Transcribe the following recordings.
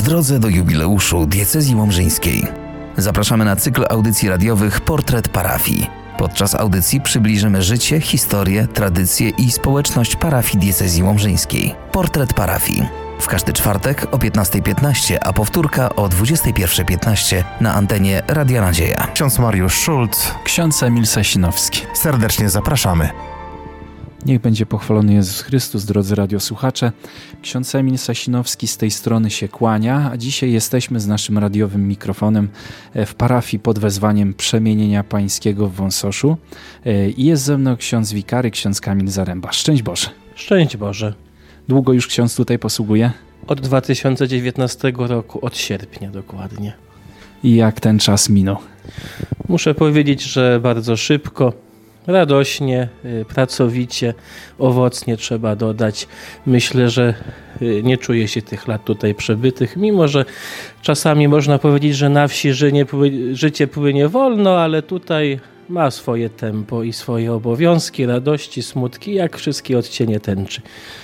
drodze do jubileuszu diecezji łomżyńskiej. Zapraszamy na cykl audycji radiowych Portret Parafii. Podczas audycji przybliżymy życie, historię, tradycje i społeczność parafii diecezji łomżyńskiej. Portret Parafii. W każdy czwartek o 15:15, a powtórka o 21:15 na antenie Radia Nadzieja. Ksiądz Mariusz Szulc, ksiądz Emil Sasinowski. Serdecznie zapraszamy. Niech będzie pochwalony Jezus Chrystus, drodzy radiosłuchacze. Ksiądz Emil Sasinowski z tej strony się kłania, a dzisiaj jesteśmy z naszym radiowym mikrofonem w parafii pod wezwaniem Przemienienia Pańskiego w Wąsoszu. I jest ze mną ksiądz wikary, ksiądz Kamil Zaręba. Szczęść Boże. Szczęść Boże. Długo już ksiądz tutaj posługuje? Od 2019 roku, od sierpnia dokładnie. I jak ten czas minął? Muszę powiedzieć, że bardzo szybko, radośnie, pracowicie, owocnie trzeba dodać. Myślę, że nie czuję się tych lat tutaj przebytych, mimo że czasami można powiedzieć, że na wsi życie płynie wolno, ale tutaj ma swoje tempo i swoje obowiązki, radości, smutki, jak wszystkie odcienie tęczy.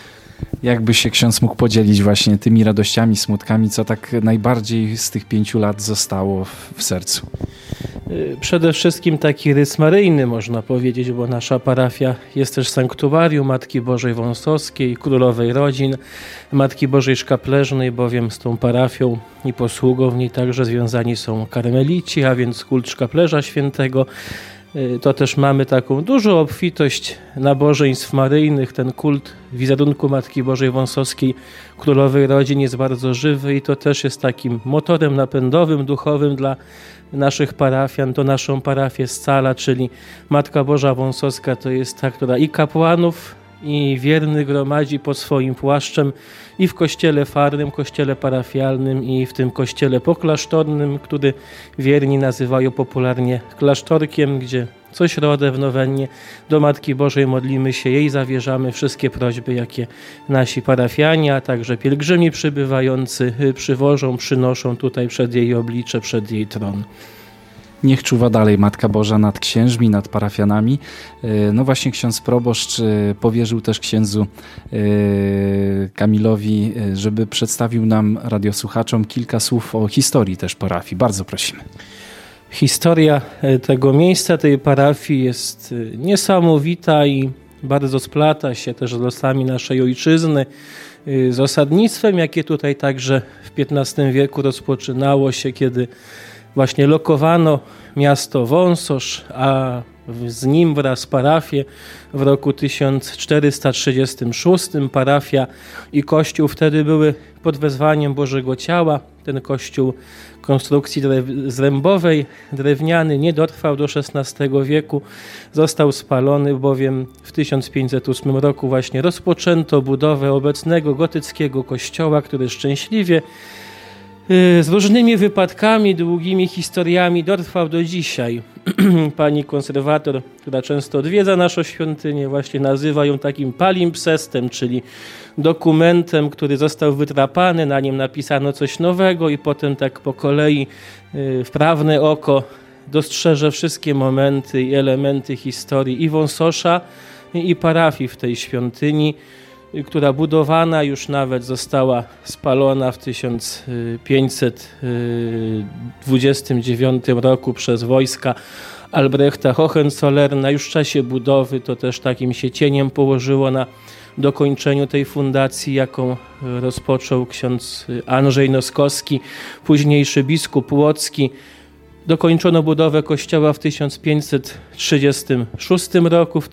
Jakby się ksiądz mógł podzielić właśnie tymi radościami, smutkami, co tak najbardziej z tych 5 lat zostało w sercu? Przede wszystkim taki rys maryjny, można powiedzieć, bo nasza parafia jest też sanktuarium Matki Bożej Wąsowskiej, Królowej Rodzin, Matki Bożej Szkapleżnej, bowiem z tą parafią i posługą w niej także związani są karmelici, a więc kult Szkaplerza Świętego. To też mamy taką dużą obfitość nabożeństw maryjnych. Ten kult wizerunku Matki Bożej Wąsowskiej, Królowej Rodzin jest bardzo żywy i to też jest takim motorem napędowym, duchowym dla naszych parafian. To naszą parafię scala, czyli Matka Boża Wąsowska to jest ta, która i kapłanów, i wiernych gromadzi pod swoim płaszczem i w kościele farnym, kościele parafialnym i w tym kościele poklasztornym, który wierni nazywają popularnie klasztorkiem, gdzie co środę w nowennie do Matki Bożej modlimy się, jej zawierzamy wszystkie prośby, jakie nasi parafianie, a także pielgrzymi przybywający przywożą, przynoszą tutaj przed jej oblicze, przed jej tron. Niech czuwa dalej Matka Boża nad księżmi, nad parafianami. No właśnie ksiądz proboszcz powierzył też księdzu Kamilowi, żeby przedstawił nam, radiosłuchaczom, kilka słów o historii też parafii. Bardzo prosimy. Historia tego miejsca, tej parafii jest niesamowita i bardzo splata się też z losami naszej ojczyzny, z osadnictwem, jakie tutaj także w XV wieku rozpoczynało się, kiedy właśnie lokowano miasto Wąsosz, a z nim wraz parafię w roku 1436. Parafia i kościół wtedy były pod wezwaniem Bożego Ciała. Ten kościół konstrukcji zrębowej, drewniany, nie dotrwał do XVI wieku. Został spalony, bowiem w 1508 roku właśnie rozpoczęto budowę obecnego gotyckiego kościoła, który szczęśliwie z różnymi wypadkami, długimi historiami dotrwał do dzisiaj. Pani konserwator, która często odwiedza naszą świątynię, właśnie nazywa ją takim palimpsestem, czyli dokumentem, który został wytrapany, na nim napisano coś nowego i potem tak po kolei wprawne oko dostrzeże wszystkie momenty i elementy historii i Wąsosza, i parafii w tej świątyni, która budowana już nawet została spalona w 1529 roku przez wojska Albrechta Hohenzollerna. Już w czasie budowy to też takim się cieniem położyło na dokończeniu tej fundacji, jaką rozpoczął ksiądz Andrzej Noskowski, późniejszy biskup łocki. Dokończono budowę kościoła w 1536 roku. W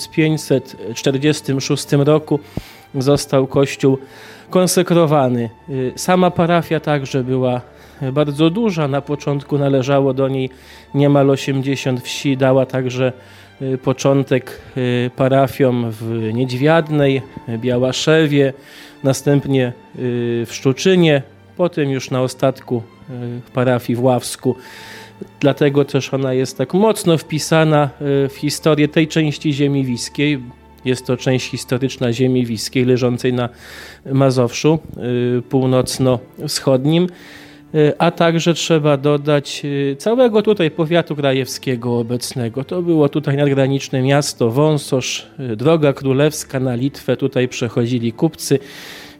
1546 roku został kościół konsekrowany. Sama parafia także była bardzo duża. Na początku należało do niej niemal 80 wsi. Dała także początek parafiom w Niedźwiadnej, Białaszewie, następnie w Szczuczynie, potem już na ostatku w parafii w Ławsku. Dlatego też ona jest tak mocno wpisana w historię tej części ziemi wiskiej. Jest to część historyczna ziemi wiskiej leżącej na Mazowszu północno-wschodnim, a także trzeba dodać całego tutaj powiatu grajewskiego obecnego. To było tutaj nadgraniczne miasto Wąsosz, droga królewska na Litwę, tutaj przechodzili kupcy,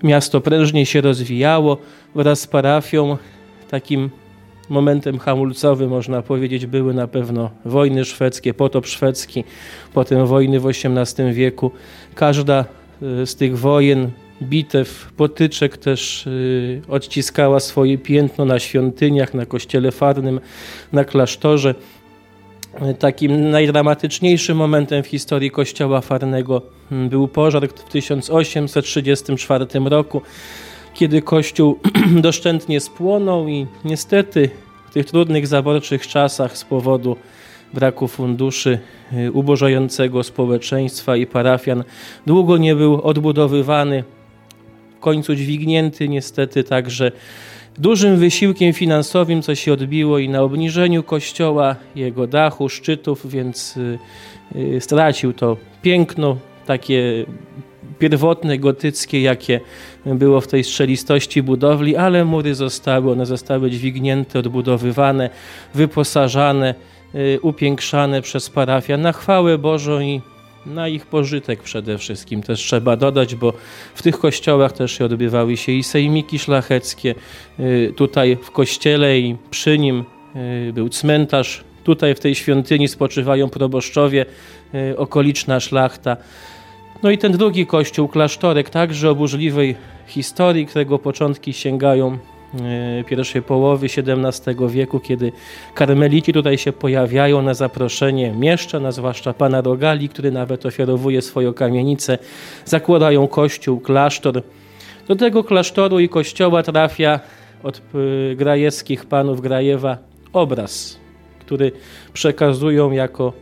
miasto prężnie się rozwijało. Wraz z parafią takim momentem hamulcowym, można powiedzieć, były na pewno wojny szwedzkie, potop szwedzki, potem wojny w XVIII wieku. Każda z tych wojen, bitew, potyczek też odciskała swoje piętno na świątyniach, na kościele farnym, na klasztorze. Takim najdramatyczniejszym momentem w historii kościoła farnego był pożar w 1834 roku, kiedy kościół doszczętnie spłonął i niestety w tych trudnych, zaborczych czasach z powodu braku funduszy ubożającego społeczeństwa i parafian długo nie był odbudowywany, w końcu dźwignięty niestety także dużym wysiłkiem finansowym, co się odbiło i na obniżeniu kościoła, jego dachu, szczytów, więc stracił to piękno takie pierwotne, gotyckie, jakie było w tej strzelistości budowli, ale mury zostały dźwignięte, odbudowywane, wyposażane, upiększane przez parafian na chwałę Bożą i na ich pożytek przede wszystkim też trzeba dodać, bo w tych kościołach też odbywały się i sejmiki szlacheckie. Tutaj w kościele i przy nim był cmentarz. Tutaj w tej świątyni spoczywają proboszczowie, okoliczna szlachta. No i ten drugi kościół, klasztorek, także o burzliwej historii, którego początki sięgają pierwszej połowy XVII wieku, kiedy karmelici tutaj się pojawiają na zaproszenie mieszczan, a zwłaszcza pana Rogali, który nawet ofiarowuje swoją kamienicę, zakładają kościół, klasztor. Do tego klasztoru i kościoła trafia od grajewskich panów Grajewa obraz, który przekazują jako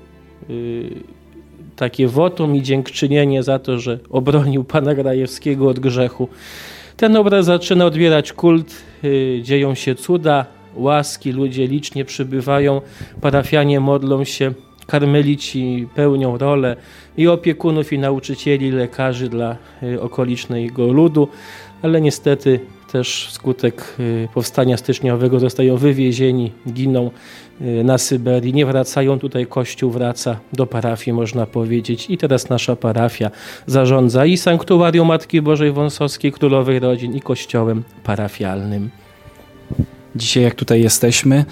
takie wotum i dziękczynienie za to, że obronił pana Grajewskiego od grzechu. Ten obraz zaczyna odbierać kult, dzieją się cuda, łaski, ludzie licznie przybywają, parafianie modlą się, karmelici pełnią rolę i opiekunów, i nauczycieli, lekarzy dla okolicznego ludu, ale niestety też wskutek powstania styczniowego zostają wywiezieni, giną na Syberii, nie wracają tutaj, kościół wraca do parafii, można powiedzieć, i teraz nasza parafia zarządza i sanktuarium Matki Bożej Wąsowskiej, Królowej Rodzin, i kościołem parafialnym. Dzisiaj jak tutaj jesteśmy,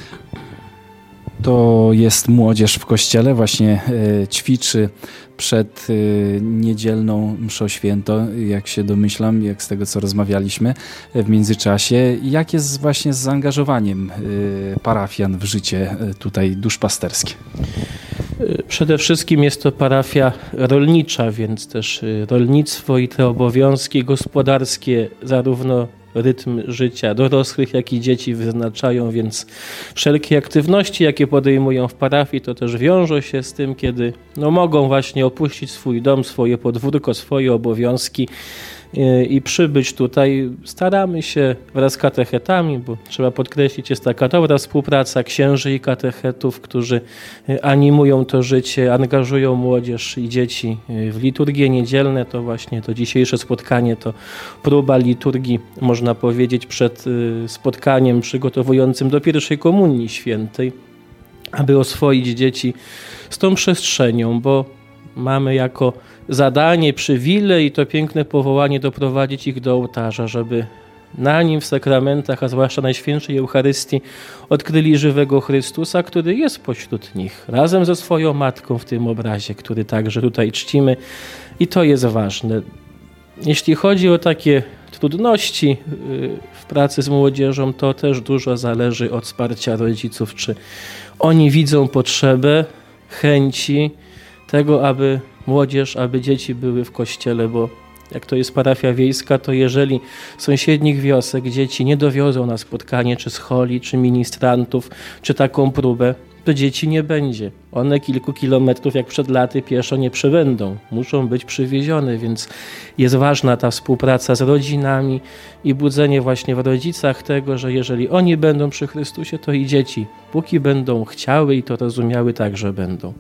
to jest młodzież w kościele, właśnie ćwiczy przed niedzielną mszą świętą, jak się domyślam, jak z tego co rozmawialiśmy w międzyczasie. Jak jest właśnie z zaangażowaniem parafian w życie tutaj duszpasterskie? Przede wszystkim jest to parafia rolnicza, więc też rolnictwo i te obowiązki gospodarskie, zarówno rytm życia dorosłych, jak i dzieci wyznaczają, więc wszelkie aktywności, jakie podejmują w parafii, to też wiążą się z tym, kiedy mogą właśnie opuścić swój dom, swoje podwórko, swoje obowiązki i przybyć tutaj. Staramy się wraz z katechetami, bo trzeba podkreślić, jest taka dobra współpraca księży i katechetów, którzy animują to życie, angażują młodzież i dzieci w liturgie niedzielne. To właśnie to dzisiejsze spotkanie to próba liturgii, można powiedzieć, przed spotkaniem przygotowującym do pierwszej komunii świętej, aby oswoić dzieci z tą przestrzenią, bo mamy jako zadanie, przywilej i to piękne powołanie doprowadzić ich do ołtarza, żeby na nim w sakramentach, a zwłaszcza Najświętszej Eucharystii, odkryli żywego Chrystusa, który jest pośród nich, razem ze swoją Matką w tym obrazie, który także tutaj czcimy, i to jest ważne. Jeśli chodzi o takie trudności w pracy z młodzieżą, to też dużo zależy od wsparcia rodziców, czy oni widzą potrzebę, chęci tego, aby młodzież, aby dzieci były w kościele, bo jak to jest parafia wiejska, to jeżeli z sąsiednich wiosek dzieci nie dowiozą na spotkanie czy scholi, czy ministrantów, czy taką próbę, to dzieci nie będzie. One kilku kilometrów jak przed laty pieszo nie przebędą. Muszą być przywiezione, więc jest ważna ta współpraca z rodzinami i budzenie właśnie w rodzicach tego, że jeżeli oni będą przy Chrystusie, to i dzieci, póki będą chciały i to rozumiały, także będą.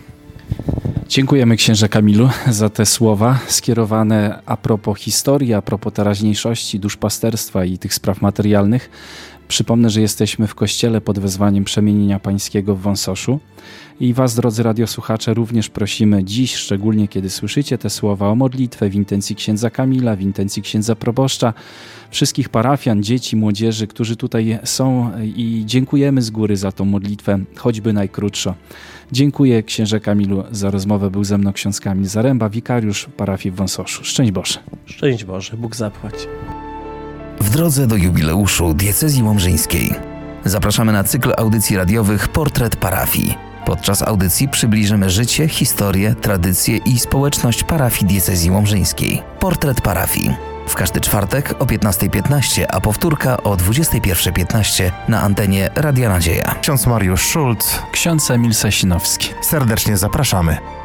Dziękujemy księże Kamilu za te słowa skierowane a propos historii, a propos teraźniejszości, duszpasterstwa i tych spraw materialnych. Przypomnę, że jesteśmy w kościele pod wezwaniem Przemienienia Pańskiego w Wąsoszu i Was, drodzy radiosłuchacze, również prosimy dziś, szczególnie kiedy słyszycie te słowa, o modlitwę w intencji księdza Kamila, w intencji księdza proboszcza, wszystkich parafian, dzieci, młodzieży, którzy tutaj są i dziękujemy z góry za tą modlitwę, choćby najkrótszo. Dziękuję księże Kamilu za rozmowę. Był ze mną ksiądz Kamil Zaręba, wikariusz parafii w Wąsoszu. Szczęść Boże. Szczęść Boże, Bóg zapłać. W drodze do jubileuszu diecezji łomżyńskiej zapraszamy na cykl audycji radiowych Portret Parafii. Podczas audycji przybliżymy życie, historię, tradycje i społeczność parafii diecezji łomżyńskiej. Portret Parafii. W każdy czwartek o 15:15, a powtórka o 21:15 na antenie Radia Nadzieja. Ksiądz Mariusz Szulc. Ksiądz Emil Sasinowski. Serdecznie zapraszamy.